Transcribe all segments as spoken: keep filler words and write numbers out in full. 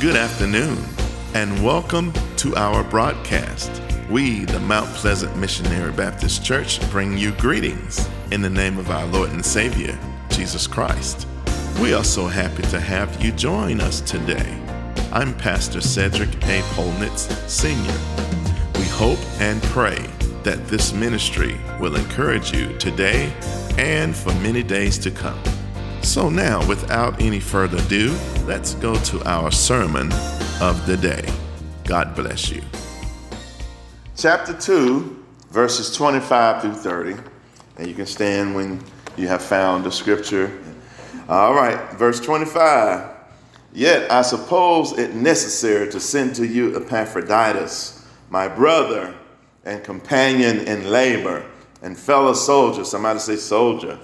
Good afternoon, and welcome to our broadcast. We, the Mount Pleasant Missionary Baptist Church, bring you greetings in the name of our Lord and Savior, Jesus Christ. We are so happy to have you join us today. I'm Pastor Cedric A. Polnitz, Senior We hope and pray that this ministry will encourage you today and for many days to come. So now, without any further ado, let's go to our sermon of the day. God bless you. Chapter two, verses twenty-five through thirty. And you can stand when you have found the scripture. All right, verse twenty-five. Yet I suppose it necessary to send to you Epaphroditus, my brother and companion in labor and fellow soldier. Somebody say soldier.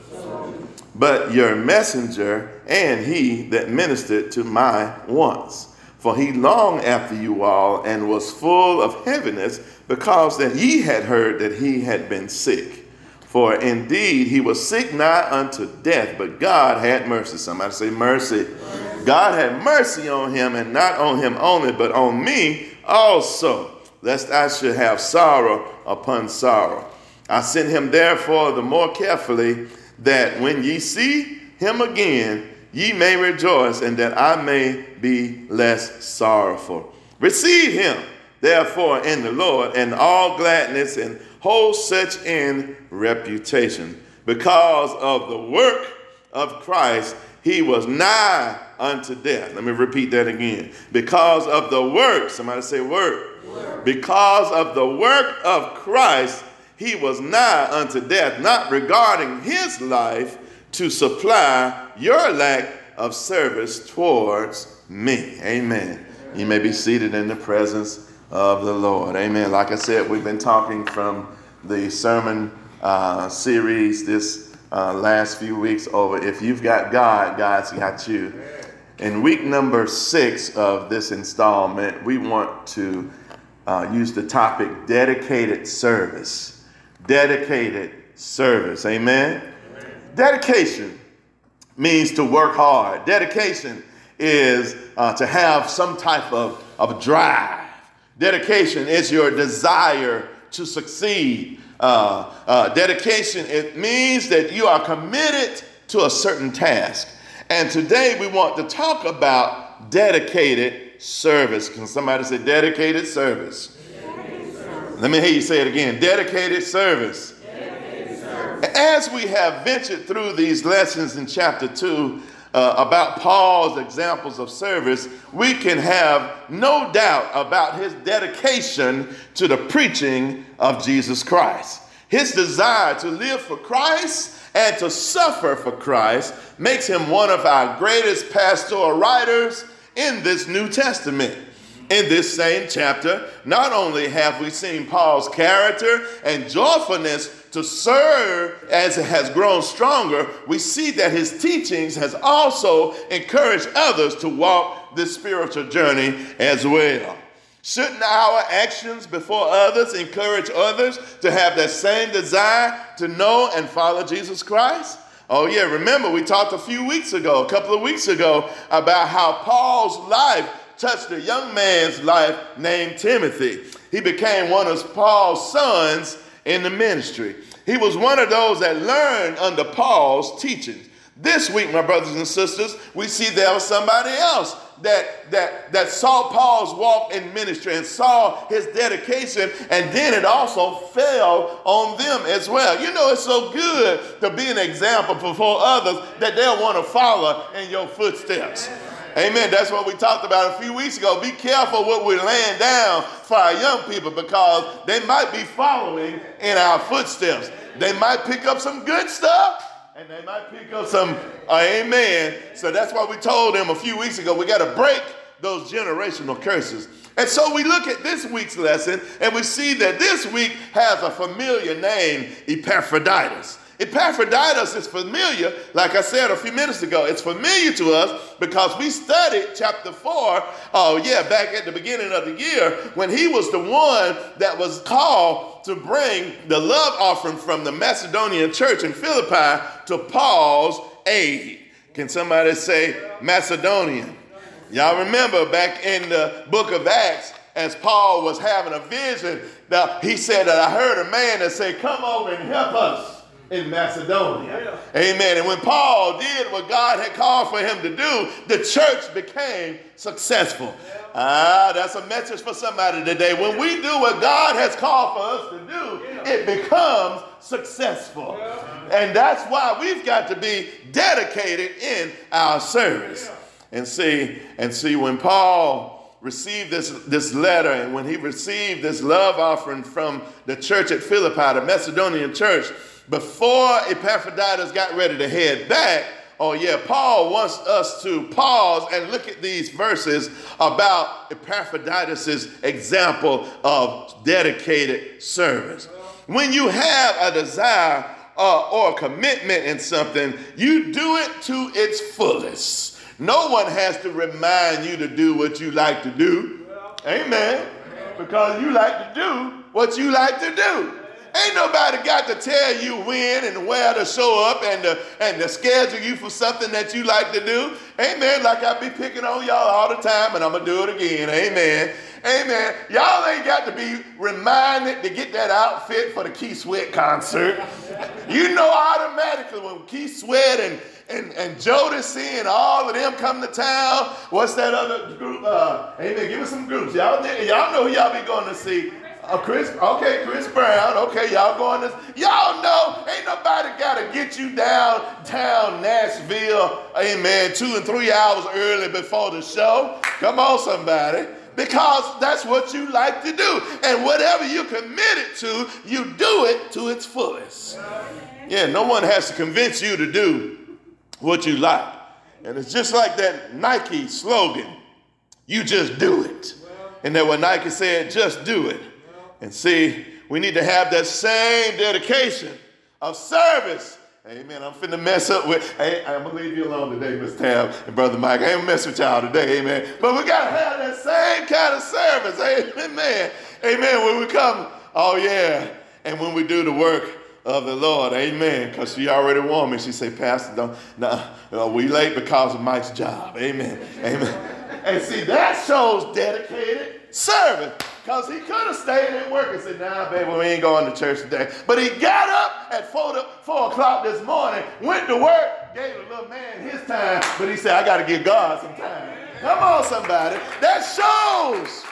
But your messenger and he that ministered to my wants. For he longed after you all and was full of heaviness because that ye had heard that he had been sick. For indeed he was sick nigh unto death, but God had mercy. Somebody say mercy. God had mercy on him, and not on him only, but on me also, lest I should have sorrow upon sorrow. I sent him therefore the more carefully, that when ye see him again, ye may rejoice, and that I may be less sorrowful. Receive him, therefore, in the Lord, and all gladness, and hold such in reputation. Because of the work of Christ, he was nigh unto death. Let me repeat that again. Because of the work, somebody say work. Work. Because of the work of Christ, he was nigh unto death, not regarding his life to supply your lack of service towards me. Amen. You may be seated in the presence of the Lord. Amen. Like I said, we've been talking from the sermon uh, series this uh, last few weeks over If You've Got God, God's Got You. In week number six of this installment, we want to uh, use the topic dedicated service. Dedicated service. Amen? Amen. Dedication means to work hard. Dedication is uh, to have some type of, of drive. Dedication is your desire to succeed. Uh, uh, dedication, it means that you are committed to a certain task. And today we want to talk about dedicated service. Can somebody say dedicated service? Let me hear you say it again. Dedicated service. Dedicated service. As we have ventured through these lessons in chapter two uh, about Paul's examples of service, we can have no doubt about his dedication to the preaching of Jesus Christ. His desire to live for Christ and to suffer for Christ makes him one of our greatest pastoral writers in this New Testament. In this same chapter, not only have we seen Paul's character and joyfulness to serve as it has grown stronger, we see that his teachings has also encouraged others to walk this spiritual journey as well. Shouldn't our actions before others encourage others to have that same desire to know and follow Jesus Christ? Oh yeah, remember we talked a few weeks ago, a couple of weeks ago, about how Paul's life touched a young man's life named Timothy. He became one of Paul's sons in the ministry. He was one of those that learned under Paul's teachings. This week, my brothers and sisters, we see there was somebody else that, that, that saw Paul's walk in ministry and saw his dedication, and then it also fell on them as well. You know, it's so good to be an example before others that they'll want to follow in your footsteps. Amen. That's what we talked about a few weeks ago. Be careful what we're laying down for our young people, because they might be following in our footsteps. They might pick up some good stuff, and they might pick up some uh, amen. So that's why we told them a few weeks ago, we got to break those generational curses. And so we look at this week's lesson, and we see that this week has a familiar name, Epaphroditus. Epaphroditus is familiar, like I said a few minutes ago. It's familiar to us because we studied chapter four, oh yeah, back at the beginning of the year, when he was the one that was called to bring the love offering from the Macedonian church in Philippi to Paul's aid. Can somebody say Macedonian? Y'all remember back in the book of Acts, as Paul was having a vision, that he said that I heard a man that said, come over and help us in Macedonia. Yeah. Amen. And when Paul did what God had called for him to do, the church became successful. Yeah. Ah, that's a message for somebody today. When we do what God has called for us to do, yeah. it becomes successful. Yeah. And that's why we've got to be dedicated in our service. Yeah. And see, and see, when Paul received this, this letter, and when he received this love offering from the church at Philippi, the Macedonian church, before Epaphroditus got ready to head back, oh yeah, Paul wants us to pause and look at these verses about Epaphroditus' example of dedicated service. When you have a desire uh, or a commitment in something, you do it to its fullest. No one has to remind you to do what you like to do. Amen. Because you like to do what you like to do. Ain't nobody got to tell you when and where to show up and to, and to schedule you for something that you like to do. Amen. Like I be picking on y'all all the time, and I'm going to do it again. Amen. Amen. Y'all ain't got to be reminded to get that outfit for the Keith Sweat concert. You know automatically when Keith Sweat and And, and Jodeci and all of them come to town. What's that other group? Uh, amen. Give us some groups. Y'all, y'all know who y'all be going to see. Uh, Chris, okay, Chris Brown. Okay, y'all going to, y'all know ain't nobody got to get you downtown Nashville, amen, two and three hours early before the show. Come on, somebody. Because that's what you like to do. And whatever you're committed to, you do it to its fullest. Yeah, no one has to convince you to do what you like. And it's just like that Nike slogan, you just do it. And then what Nike said, just do it. And see, we need to have that same dedication of service. Amen. I'm finna mess up with, hey, I'm gonna leave you alone today, Miss Tab and Brother Mike. I ain't gonna mess with y'all today, amen. But we gotta have that same kind of service, amen. Amen. When we come, oh yeah, and when we do the work of the Lord, amen. Because she already warned me. She said, Pastor, don't, no, we late because of Mike's job, amen. Amen. And see, that shows dedicated service. Because he could have stayed at work and said, nah, baby, we ain't going to church today. But he got up at four, to, four o'clock this morning, went to work, gave the little man his time, but he said, I got to give God some time. Come on, somebody. That shows.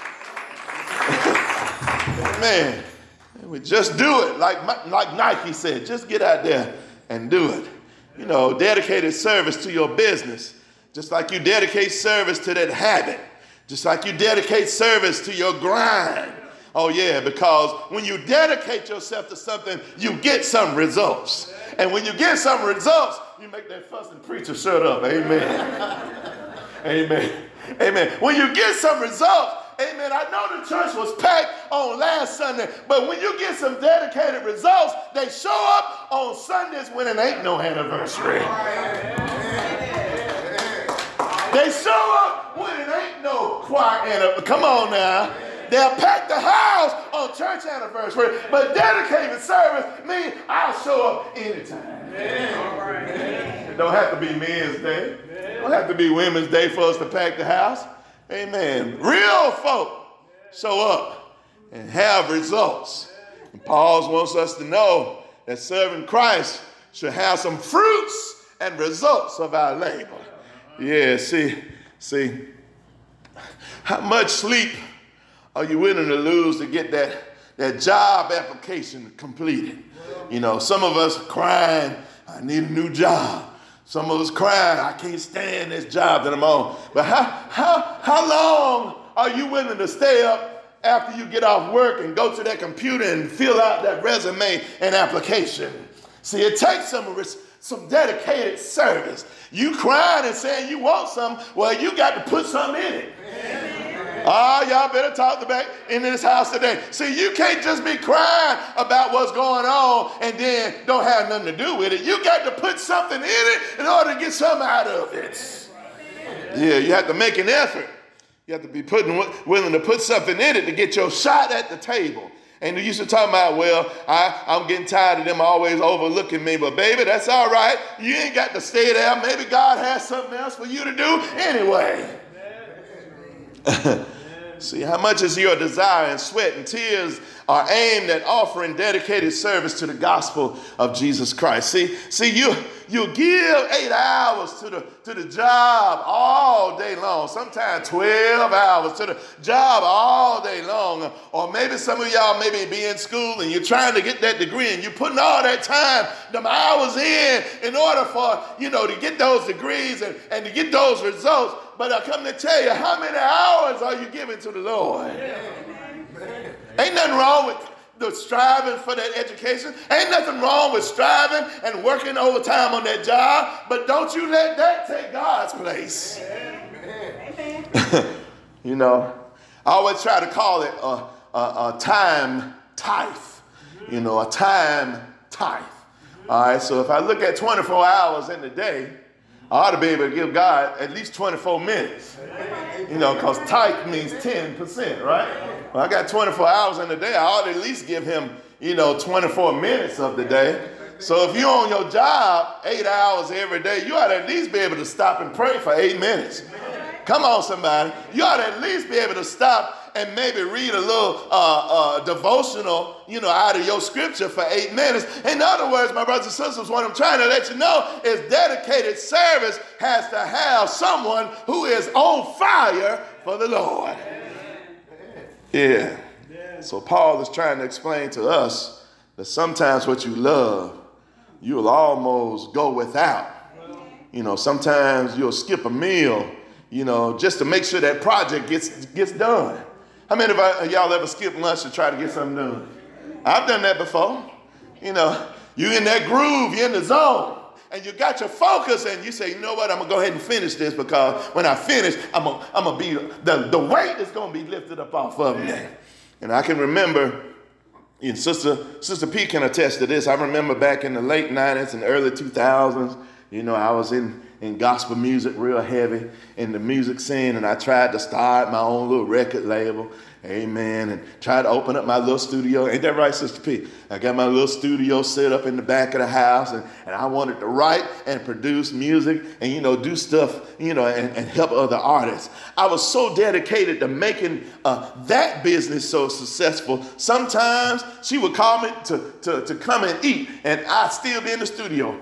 Man, we just do it. Like, like Nike said, just get out there and do it. You know, dedicated service to your business, just like you dedicate service to that habit. Just like you dedicate service to your grind. Oh yeah, because when you dedicate yourself to something, you get some results. And when you get some results, you make that fussing preacher shut up. Amen. Amen. Amen. When you get some results, amen. I know the church was packed on last Sunday, but when you get some dedicated results, they show up on Sundays when it ain't no anniversary. They show up when it ain't no choir anniversary. Come on now. They'll pack the house on church anniversary, but dedicated service means I'll show up anytime. It don't have to be Men's Day. It don't have to be Women's Day for us to pack the house. Amen. Real folk show up and have results. And Paul wants us to know that serving Christ should have some fruits and results of our labor. Yeah, see, see, how much sleep are you willing to lose to get that, that job application completed? You know, some of us crying, I need a new job. Some of us crying, I can't stand this job that I'm on. But how, how, how long are you willing to stay up after you get off work and go to that computer and fill out that resume and application? See, it takes some risk. Some dedicated service. You crying and saying you want something, well, you got to put something in it. Ah, oh, y'all better talk to back in this house today. See, you can't just be crying about what's going on and then don't have nothing to do with it. You got to put something in it in order to get something out of it. Yeah, you have to make an effort. You have to be putting, willing to put something in it to get your shot at the table. And you used to talk about, well, I, I'm getting tired of them always overlooking me. But baby, that's all right. You ain't got to stay there. Maybe God has something else for you to do anyway. See, how much is your desire and sweat and tears are aimed at offering dedicated service to the gospel of Jesus Christ. See, see, you you give eight hours to the to the job all day long. Sometimes twelve hours to the job all day long. Or maybe some of y'all maybe be in school and you're trying to get that degree and you're putting all that time, them hours in, in order for, you know, to get those degrees and, and to get those results. But I come to tell you, how many hours are you giving to the Lord? Ain't nothing wrong with the striving for that education. Ain't nothing wrong with striving and working overtime on that job. But don't you let that take God's place. You know, I always try to call it a, a, a time tithe. You know, a time tithe. All right, so if I look at twenty-four hours in the day, I ought to be able to give God at least twenty-four minutes. You know, because tithe means ten percent, right? Well, I got twenty-four hours in the day. I ought to at least give him, you know, twenty-four minutes of the day. So if you're on your job eight hours every day, you ought to at least be able to stop and pray for eight minutes. Come on, somebody. You ought to at least be able to stop and maybe read a little uh, uh, devotional, you know, out of your scripture for eight minutes. In other words, my brothers and sisters, what I'm trying to let you know is dedicated service has to have someone who is on fire for the Lord. Yeah. So Paul is trying to explain to us that sometimes what you love, you'll almost go without. You know, sometimes you'll skip a meal, you know, just to make sure that project gets gets done. How many of y'all ever skip lunch to try to get something done? I've done that before. You know, you in that groove, you're in the zone, and you got your focus, and you say, you know what, I'm going to go ahead and finish this, because when I finish, I'm going I'm to be, the, the weight is going to be lifted up off of me. And I can remember, and Sister, Sister P can attest to this, I remember back in the late nineties and early two thousands, you know, I was in, in gospel music real heavy in the music scene, and I tried to start my own little record label, amen, and tried to open up my little studio. Ain't that right, Sister P? I got my little studio set up in the back of the house, and, and I wanted to write and produce music and, you know, do stuff, you know, and, and help other artists. I was so dedicated to making uh, that business so successful. Sometimes she would call me to, to, to come and eat, and I'd still be in the studio,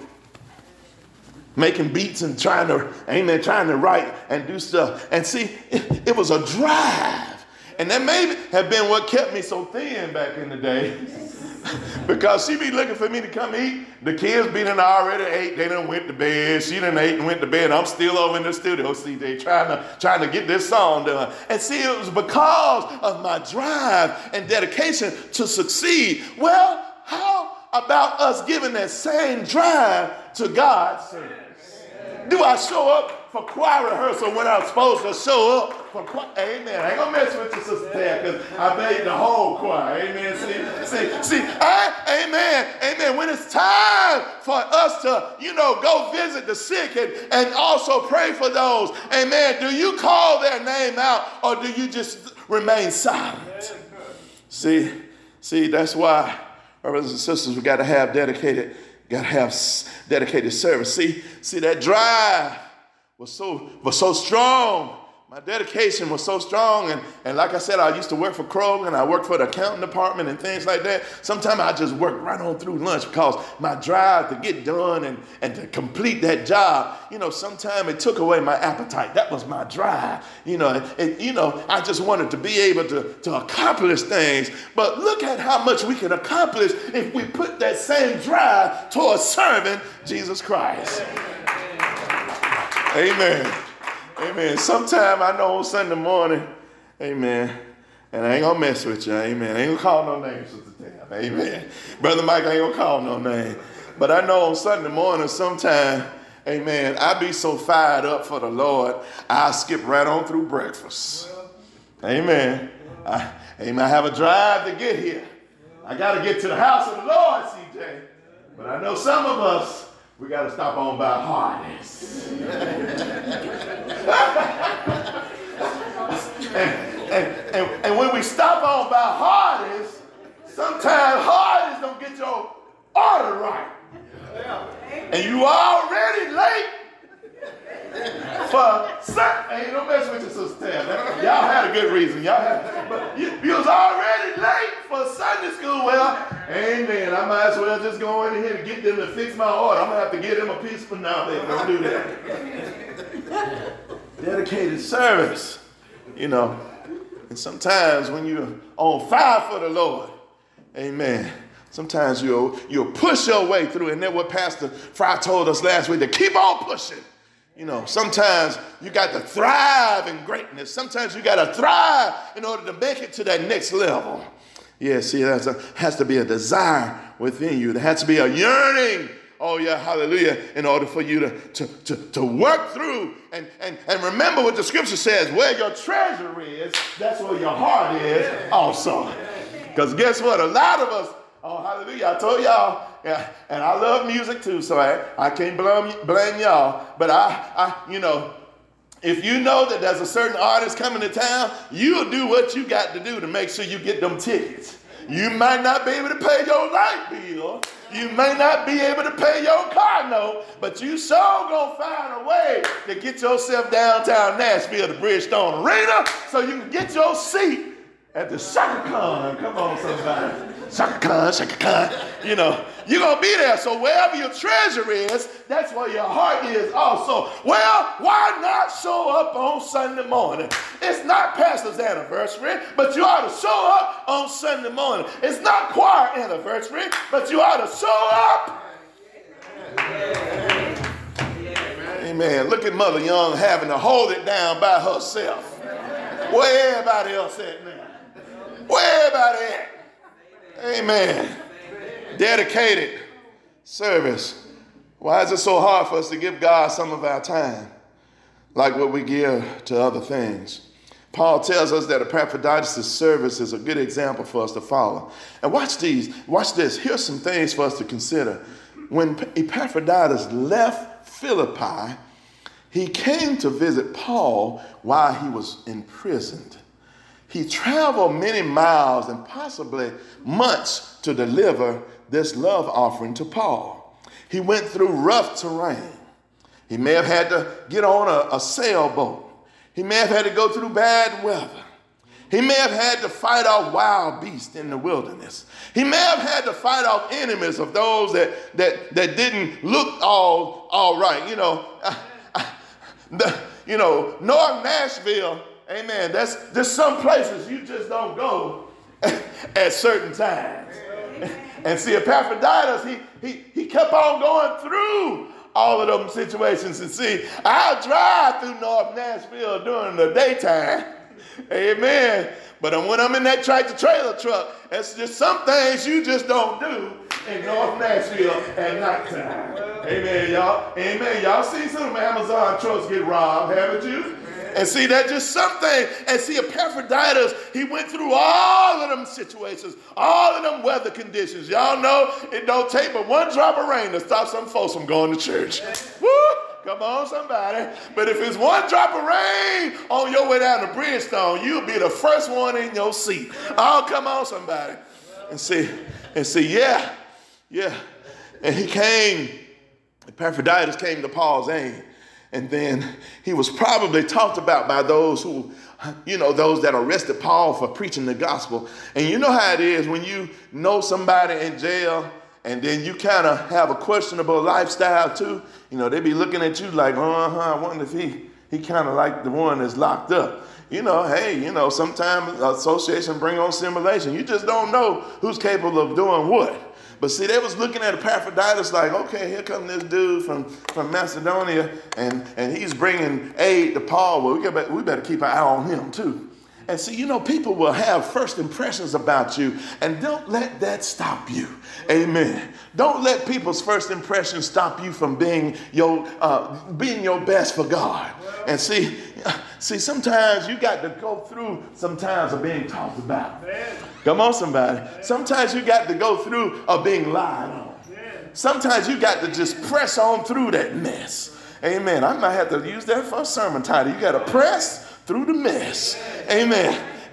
making beats and trying to, amen, trying to write and do stuff. And see, it, it was a drive. And that may have been what kept me so thin back in the day. Because she be looking for me to come eat. The kids be done already ate. They done went to bed. She done ate and went to bed. I'm still over in the studio, C J, trying to, trying to get this song done. And see, it was because of my drive and dedication to succeed. Well, how about us giving that same drive to God's service? Do I show up for choir rehearsal when I'm supposed to show up for choir? Amen. I ain't gonna mess with you, Sister Tab, because I made the whole choir. Amen. See, see, see. I, amen. Amen. When it's time for us to, you know, go visit the sick and, and also pray for those, amen, do you call their name out, or do you just remain silent? See, see, that's why, brothers and sisters, we got to have dedicated Got to have dedicated service. See, see that drive was so was so strong. My dedication was so strong. And, and like I said, I used to work for Kroger, and I worked for the accounting department and things like that. Sometimes I just worked right on through lunch, because my drive to get done and, and to complete that job, you know, sometimes it took away my appetite. That was my drive. You know, and, and you know, I just wanted to be able to, to accomplish things. But look at how much we can accomplish if we put that same drive towards serving Jesus Christ. Amen. Amen. Sometime I know on Sunday morning, amen, and I ain't gonna mess with you, amen. I ain't gonna call no names, Sister Tab, amen. Brother Mike, I ain't gonna call no name. But I know on Sunday morning, sometime, amen, I be so fired up for the Lord, I skip right on through breakfast. Amen. I, amen. I have a drive to get here. I gotta get to the house of the Lord, C J. But I know some of us, we got to stop on by Hardee's. and, and, and, and when we stop on by Hardee's, sometimes Hardee's don't get your order right. And you already late for uh, son, ain't no mess with your sister Tab. Y'all had a good reason. Y'all had, but you, you was already late for Sunday school. Well, amen. I might as well just go in here and get them to fix my order. I'm gonna have to give them a piece for now. They don't do that. Dedicated service, you know. And sometimes when you're on fire for the Lord, amen, sometimes you'll, you'll push your way through. And that's what Pastor Fry told us last week, to keep on pushing. You know, sometimes you got to thrive in greatness. Sometimes you got to thrive in order to make it to that next level. Yeah, see, there has to be a desire within you. There has to be a yearning. Oh, yeah, hallelujah, in order for you to, to, to, to work through and, and, and remember what the scripture says, where your treasure is, that's where your heart is also. Because guess what? A lot of us, oh, hallelujah, I told y'all, yeah, and I love music too, so I, I can't blame, blame y'all. But I, I, you know, if you know that there's a certain artist coming to town, you'll do what you got to do to make sure you get them tickets. You might not be able to pay your light bill. You may not be able to pay your car note, but you sure gonna find a way to get yourself downtown Nashville to Bridgestone Arena so you can get your seat at the Shaka Khan. Come on, somebody. Shaka Khan, Shaka Khan. You know, you're going to be there. So wherever your treasure is, that's where your heart is also. Well, why not show up on Sunday morning? It's not pastor's anniversary, but you ought to show up on Sunday morning. It's not choir anniversary, but you ought to show up. Amen. Look at Mother Young having to hold it down by herself. Where everybody else at now? Where everybody at? Amen. Dedicated service. Why is it so hard for us to give God some of our time, like what we give to other things? Paul tells us that Epaphroditus' service is a good example for us to follow. And watch these. Watch this. Here's some things for us to consider. When Epaphroditus left Philippi, he came to visit Paul while he was imprisoned. He traveled many miles and possibly months to deliver this love offering to Paul. He went through rough terrain. He may have had to get on a, a sailboat. He may have had to go through bad weather. He may have had to fight off wild beasts in the wilderness. He may have had to fight off enemies of those that, that, that didn't look all, all right. You know, I, I, the, you know, North Nashville, amen, that's there's some places you just don't go at certain times. And see, Epaphroditus, he, he, he kept on going through all of them situations. And see, I'll drive through North Nashville during the daytime. Amen. But when I'm in that tractor trailer truck, it's just some things you just don't do in North Nashville at nighttime. Amen, y'all. Amen. Y'all see some Amazon trucks get robbed, haven't you? And see, that's just something. And see, Epaphroditus, he went through all of them situations, all of them weather conditions. Y'all know it don't take but one drop of rain to stop some folks from going to church. Woo! Come on, somebody. But if it's one drop of rain on your way down to Bridgestone, you'll be the first one in your seat. Oh, come on, somebody. And see, and see, yeah, yeah. And he came, Epaphroditus came to Paul's aid. And then he was probably talked about by those who, you know, those that arrested Paul for preaching the gospel. And you know how it is when you know somebody in jail and then you kind of have a questionable lifestyle too. You know, they be looking at you like, uh-huh, I wonder if he, he kind of like the one that's locked up. You know, hey, you know, sometimes association bring on simulation. You just don't know who's capable of doing what. But see, they was looking at Epaphroditus like, okay, here comes this dude from, from Macedonia, and, and he's bringing aid to Paul. Well, we, got, we better keep an eye on him too. And see, you know, people will have first impressions about you, and don't let that stop you. Amen. Don't let people's first impressions stop you from being your, uh, being your best for God. And see, see, sometimes you got to go through some times of being talked about. Come on, somebody. Sometimes you got to go through of being lied on. Sometimes you got to just press on through that mess. Amen. I might have to use that for a sermon title. You got to press through the mess. Amen.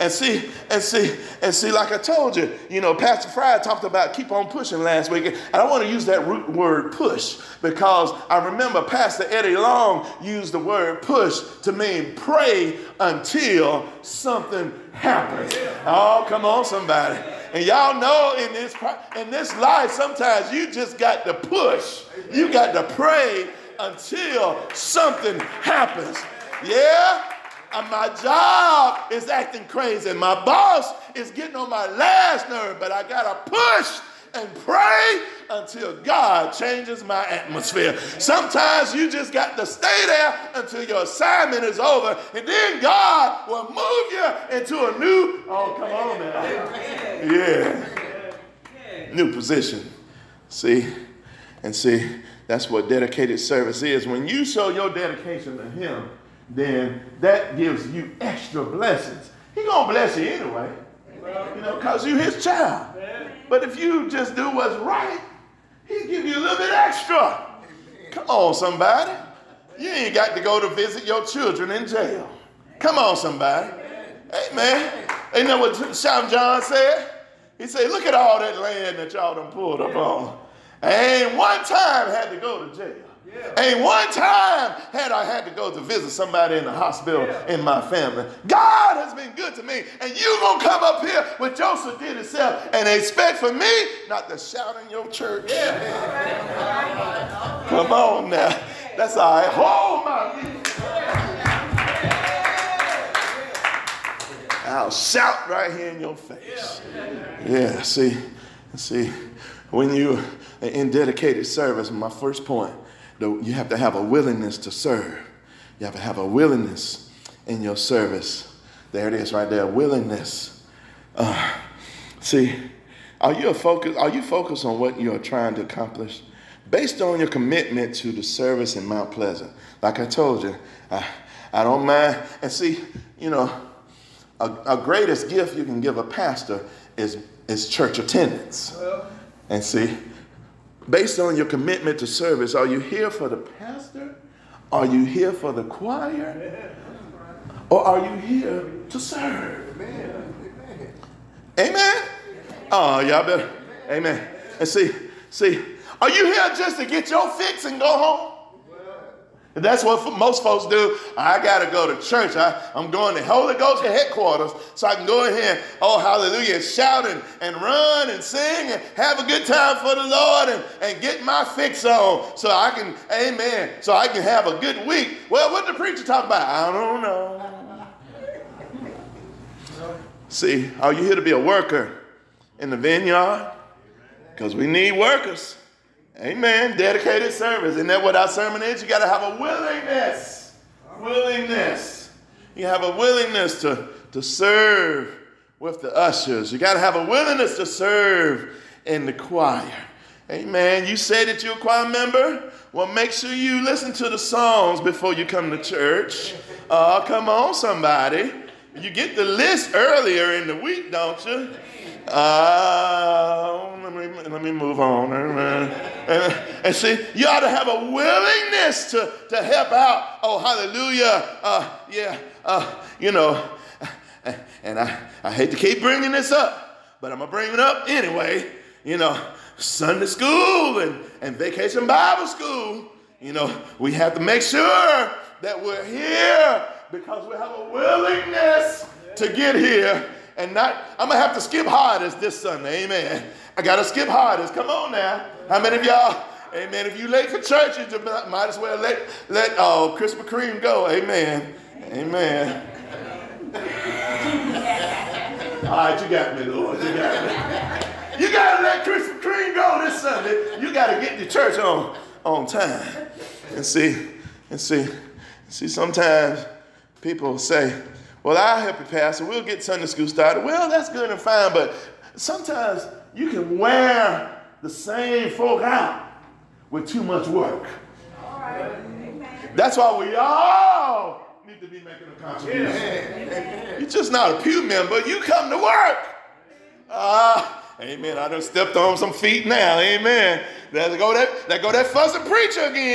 And see, and see, and see, like I told you, you know, Pastor Fry talked about keep on pushing last week. And I don't want to use that root word push because I remember Pastor Eddie Long used the word push to mean pray until something happens. Oh, come on, somebody. And y'all know in this, in this life, sometimes you just got to push. You got to pray until something happens. Yeah? And my job is acting crazy. My boss is getting on my last nerve, but I got to push and pray until God changes my atmosphere. Sometimes you just got to stay there until your assignment is over, and then God will move you into a new, oh, come on now. Yeah. New position. See? And see, that's what dedicated service is. When you show your dedication to Him, then that gives you extra blessings. He gonna bless you anyway, you know, because you His child. But if you just do what's right, He'll give you a little bit extra. Come on, somebody. You ain't got to go to visit your children in jail. Come on, somebody. Amen. Ain't that what Sean John said? He said, look at all that land that y'all done pulled up on. I ain't one time had to go to jail. Yeah. Ain't one time had I had to go to visit somebody in the hospital yeah. in my family. God has been good to me. And you going to come up here with your sedity self and expect for me not to shout in your church. Yeah. Come on now. That's all right. Hold my I'll shout right here in your face. Yeah, see, see, when you are in dedicated service, my first point, you have to have a willingness to serve. You have to have a willingness in your service. There it is right there, willingness. Uh, see, are you a focus, are you focused on what you are trying to accomplish? Based on your commitment to the service in Mount Pleasant. Like I told you, I, I don't mind. And see, you know, a, a greatest gift you can give a pastor is, is church attendance. And see, based on your commitment to service, are you here for the pastor? Are you here for the choir? Or are you here to serve? Amen? Oh, y'all better. Amen. And see, see, are you here just to get your fix and go home? And that's what most folks do. I got to go to church. I, I'm going to Holy Ghost headquarters so I can go in here, oh, hallelujah, shout and, and run and sing and have a good time for the Lord and, and get my fix on so I can, amen, so I can have a good week. Well, what did the preacher talk about? I don't know. See, are you here to be a worker in the vineyard? Because we need workers. Amen. Dedicated service. Isn't that what our sermon is? You got to have a willingness. Willingness. You have a willingness to, to serve with the ushers. You got to have a willingness to serve in the choir. Amen. You say that you're a choir member? Well, make sure you listen to the songs before you come to church. Oh, uh, come on, somebody. You get the list earlier in the week, don't you? Uh, let me, let me move on. And, and see, you ought to have a willingness to, to help out. Oh, hallelujah. Uh, yeah, uh, you know, and I, I hate to keep bringing this up, but I'm going to bring it up anyway. You know, Sunday school and, and vacation Bible school, you know, we have to make sure that we're here because we have a willingness to get here. And not, I'm going to have to skip hardest this Sunday. Amen. I got to skip hardest. Come on now. How many of y'all, amen, if you late for church, you just might as well let, let oh, Krispy Kreme go. Amen. Amen. All right, you got me, Lord. You got me. You got to let Krispy Kreme go this Sunday. You got to get to church on, on time. And see, and see, see, sometimes people say, well, I'll help you, Pastor. We'll get Sunday school started. Well, that's good and fine, but sometimes you can wear the same folk out with too much work. All right. That's why we all need to be making a contribution. Yeah. You're just not a pew member. You come to work. Ah, uh, amen. I done stepped on some feet now. Amen. There go that, there go that fussing preacher again.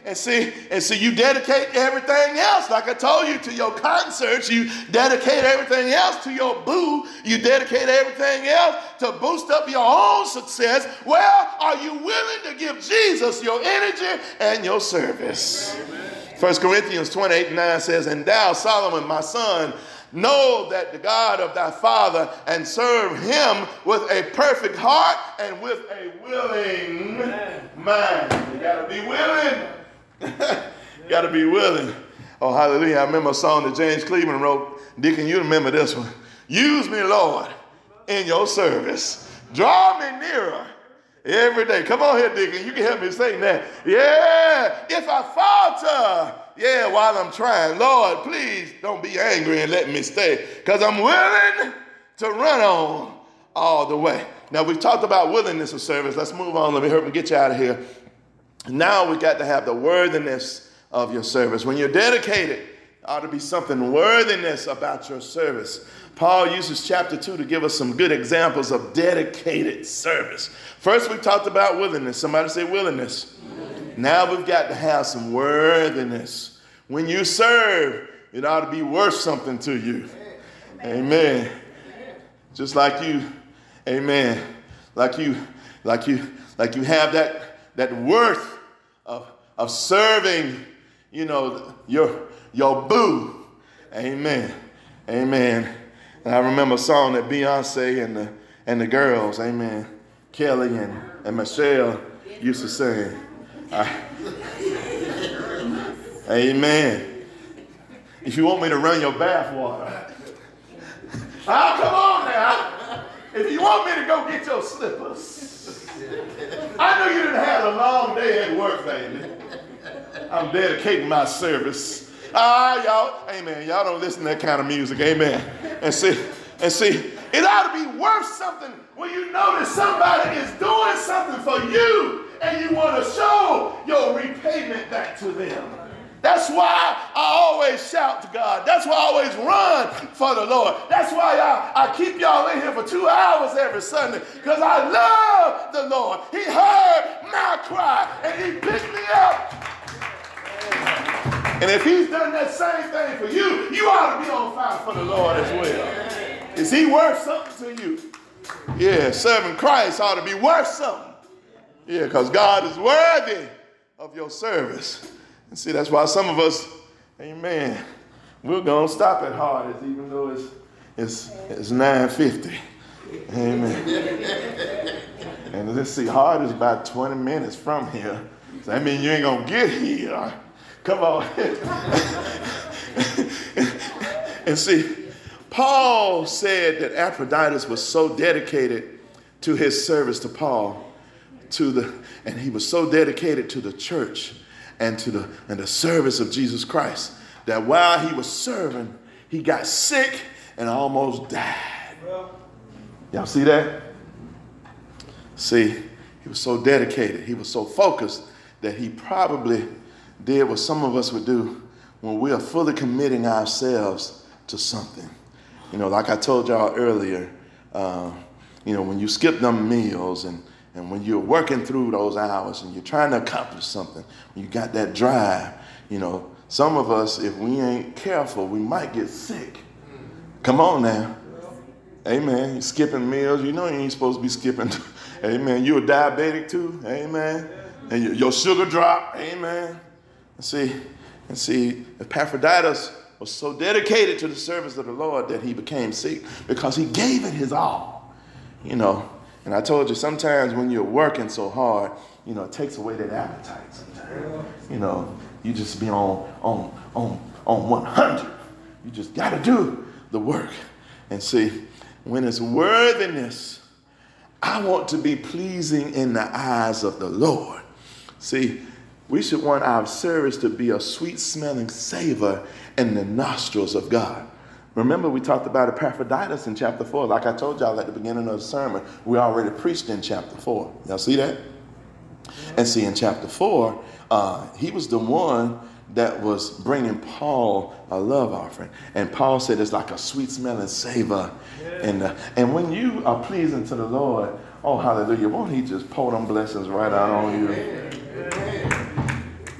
And see, and see, you dedicate everything else. Like I told you, to your concerts, you dedicate everything else. To your boo, you dedicate everything else to boost up your own success. Well, are you willing to give Jesus your energy and your service? Amen. First Corinthians twenty-eight and nine says, and thou, Solomon, my son, know that the God of thy father, and serve him with a perfect heart and with a willing mind. You got to be willing. You got to be willing. Oh, hallelujah. I remember a song that James Cleveland wrote. Deacon, you remember this one. Use me, Lord, in your service. Draw me nearer every day. Come on here, Deacon. You can help me sing that. Yeah. If I falter, yeah, while I'm trying, Lord, please don't be angry and let me stay, because I'm willing to run on all the way. Now, we've talked about willingness of service. Let's move on. Let me help me get you out of here. Now we got to have the worthiness of your service. When you're dedicated, there ought to be something worthiness about your service. Paul uses chapter two to give us some good examples of dedicated service. First, we talked about willingness. Somebody say willingness. Now we've got to have some worthiness. When you serve, it ought to be worth something to you. Amen. Just like you, amen. Like you, like you, like you have that that worth of, of serving, you know, your, your boo. Amen. Amen. And I remember a song that Beyonce and the, and the girls, amen, Kelly and, and Michelle used to sing. I, amen. If you want me to run your bath water, oh, come on now. If you want me to go get your slippers, I know you didn't have a long day at work, baby. I'm dedicating my service. Ah, y'all, amen. Y'all don't listen to that kind of music, amen. And see, and see, it ought to be worth something when you know that somebody is doing something for you and you want to show your repayment back to them. That's why I always shout to God. That's why I always run for the Lord. That's why I, I keep y'all in here for two hours every Sunday, because I love the Lord. He heard my cry and he picked me up. And if he's done that same thing for you, you ought to be on fire for the Lord as well. Is he worth something to you? Yeah, serving Christ ought to be worth something. Yeah, because God is worthy of your service. And see, that's why some of us, amen, we're going to stop at Hardee's even though it's it's, it's nine fifty. Amen. And let's see, Hardee's is about twenty minutes from here. So that means you ain't going to get here. Come on. And see, Paul said that Epaphroditus was so dedicated to his service to Paul, to the, and he was so dedicated to the church and to the and the service of Jesus Christ, that while he was serving, he got sick and almost died. Y'all see that? See, he was so dedicated, he was so focused that he probably did what some of us would do when we are fully committing ourselves to something. You know, like I told y'all earlier, uh, you know, when you skip them meals and And when you're working through those hours and you're trying to accomplish something, you got that drive, you know, some of us, if we ain't careful, we might get sick. Come on now. Amen. You're skipping meals. You know you ain't supposed to be skipping. Amen. You're a diabetic too. Amen. And your, your sugar drop. Amen. And see, and see, Epaphroditus was so dedicated to the service of the Lord that he became sick because he gave it his all, you know. And I told you, sometimes when you're working so hard, you know, it takes away that appetite sometimes. You know, you just be on on on on one hundred. You just got to do the work. And see, when it's worthiness, I want to be pleasing in the eyes of the Lord. See, we should want our service to be a sweet-smelling savor in the nostrils of God. Remember, we talked about Epaphroditus in chapter four. Like I told y'all at the beginning of the sermon, we already preached in chapter four. Y'all see that? And see, in chapter four, uh, he was the one that was bringing Paul a love offering. And Paul said it's like a sweet-smelling savor. Yeah. And, uh, and when you are pleasing to the Lord, oh, hallelujah, won't he just pour them blessings right out on you? He can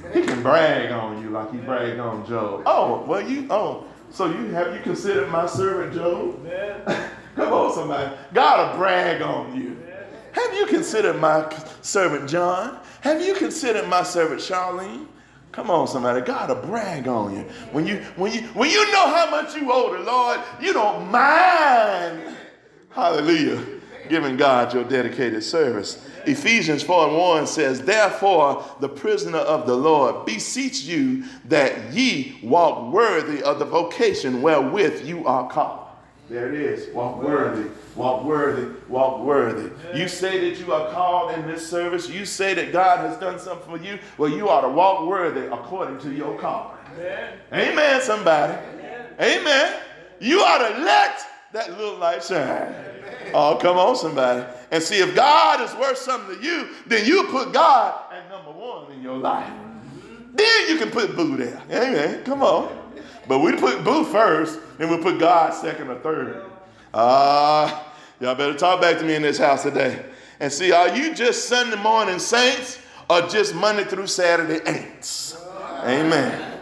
brag on you like he bragged on Job. Oh, well, you, oh, so you have you considered my servant Job? Come on, somebody. God will brag on you. Have you considered my servant John? Have you considered my servant Charlene? Come on, somebody. God will brag on you. When you when you when you know how much you owe the Lord, you don't mind. Hallelujah. Giving God your dedicated service. Ephesians four and one says, therefore, the prisoner of the Lord, beseech you that ye walk worthy of the vocation wherewith you are called. There it is. Walk worthy, walk worthy, walk worthy. You say that you are called in this service. You say that God has done something for you. Well, you ought to walk worthy according to your calling. Amen, Amen somebody. Amen. Amen. You ought to let that little light shine. Oh, come on, somebody. And see, if God is worth something to you, then you put God at number one in your life. Then you can put Boo there. Amen. Come on. But we put Boo first, then we put God second or third. Ah, uh, y'all better talk back to me in this house today. And see, are you just Sunday morning saints or just Monday through Saturday ain'ts? Amen.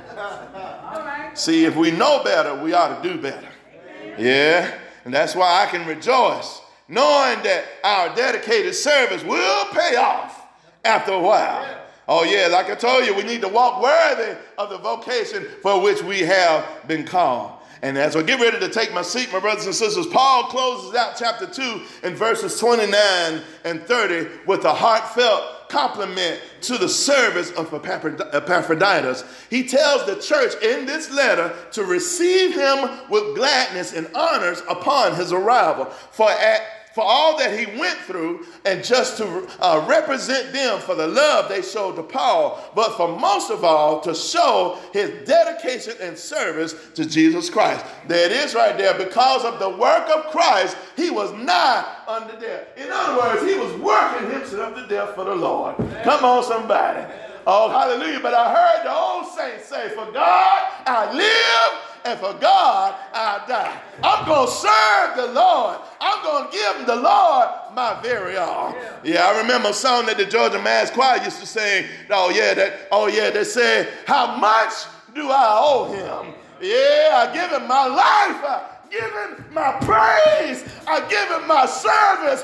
See, if we know better, we ought to do better. Yeah, and that's why I can rejoice, knowing that our dedicated service will pay off after a while. Oh yeah, like I told you, we need to walk worthy of the vocation for which we have been called. And as I get ready to take my seat, my brothers and sisters, Paul closes out chapter two in verses twenty-nine and thirty with a heartfelt compliment to the service of Epaphroditus. He tells the church in this letter to receive him with gladness and honors upon his arrival. For at For all that he went through, and just to uh, represent them for the love they showed to Paul, but for most of all, to show his dedication and service to Jesus Christ. There it is right there. Because of the work of Christ, he was nigh unto death. In other words, he was working himself to death for the Lord. Come on, somebody. Oh, hallelujah. But I heard the old saints say, for God I live, and for God I die. I'm going to serve the Lord. I'm going to give the Lord my very all. Yeah, I remember a song that the Georgia Mass Choir used to sing. Oh yeah, that. Oh yeah, they said, how much do I owe him? Yeah, I give him my life. I give him my praise. I give him my service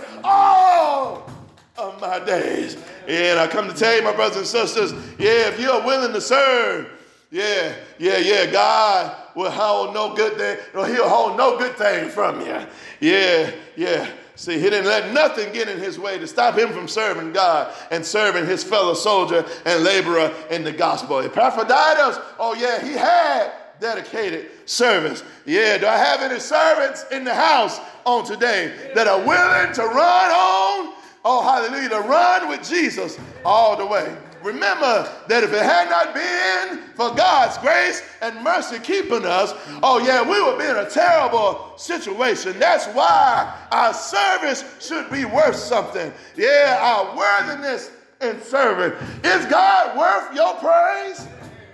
all of my days. Yeah, and I come to tell you, my brothers and sisters, yeah, if you're willing to serve, yeah, yeah, yeah, God will hold no good thing, or he'll hold no good thing from you. Yeah, yeah. See, he didn't let nothing get in his way to stop him from serving God and serving his fellow soldier and laborer in the gospel. Epaphroditus, oh yeah, he had dedicated service. Yeah, do I have any servants in the house on today that are willing to run on? Oh, hallelujah, to run with Jesus all the way. Remember that if it had not been for God's grace and mercy keeping us, oh yeah, we would be in a terrible situation. That's why our service should be worth something. Yeah, our worthiness in serving. Is God worth your praise?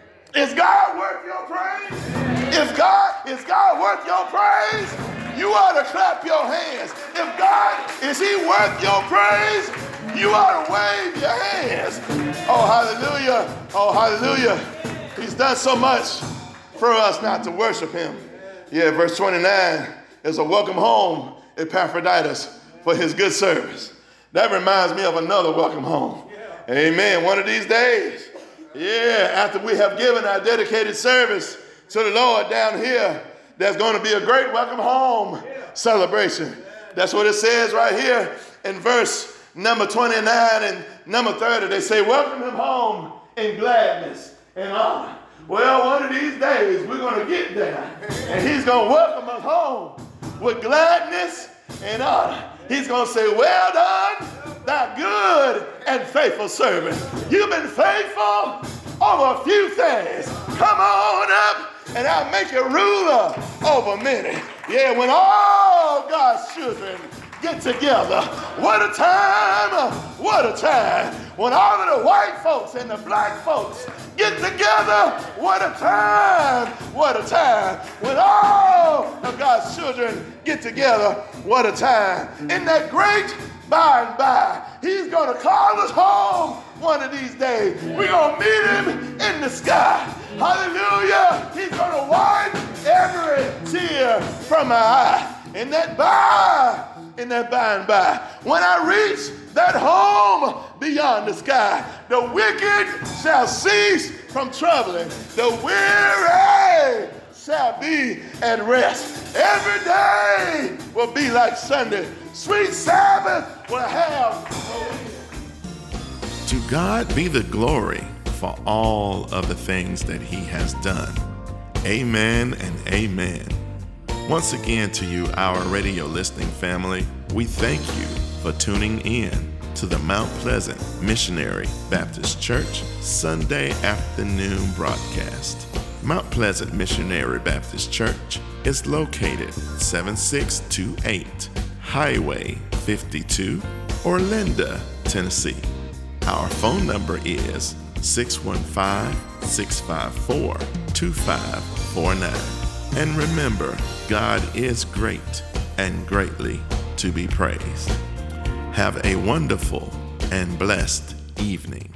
Is God worth your praise? Is God, is God worth your praise? You ought to clap your hands. If God, is he worth your praise? You ought to wave your hands. Oh, hallelujah. Oh, hallelujah. He's done so much for us not to worship him. Yeah, verse twenty-nine is a welcome home, Epaphroditus, for his good service. That reminds me of another welcome home. Amen. One of these days, yeah, after we have given our dedicated service to the Lord down here, there's going to be a great welcome home celebration. That's what it says right here in verse number twenty-nine and number thirty. They say, welcome him home in gladness and honor. Well, one of these days, we're going to get there. And he's going to welcome us home with gladness and honor. He's going to say, well done, thy good and faithful servant. You've been faithful over a few things. Come on up, and I'll make you ruler over many. Yeah, when all God's children get together, what a time, what a time. When all of the white folks and the black folks get together, what a time, what a time. When all of God's children get together, what a time. In that great by and by, he's going to call us home one of these days. We're going to meet him in the sky. Hallelujah. He's going to wipe every tear from my eye. In that by, in that by and by, when I reach that home beyond the sky, the wicked shall cease from troubling. The weary shall be at rest. Every day will be like Sunday. Sweet Sabbath will have no end. To God be the glory for all of the things that he has done. Amen and amen. Once again to you, our radio listening family, we thank you for tuning in to the Mount Pleasant Missionary Baptist Church Sunday afternoon broadcast. Mount Pleasant Missionary Baptist Church is located seven six two eight Highway fifty-two, Orlando, Tennessee. Our phone number is six one five, six five four, two five four nine. And remember, God is great and greatly to be praised. Have a wonderful and blessed evening.